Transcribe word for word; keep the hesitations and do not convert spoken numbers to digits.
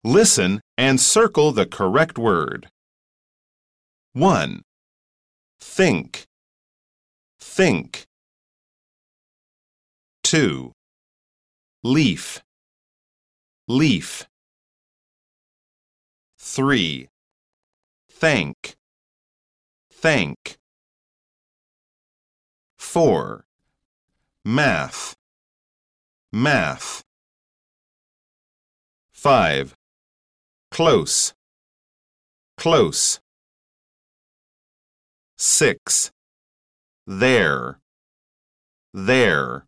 Listen and circle the correct word. one. Think. Think. two. Leaf. Leaf. three. Thank. Thank. four. Math. Math. five. Close. Close. six. There. There.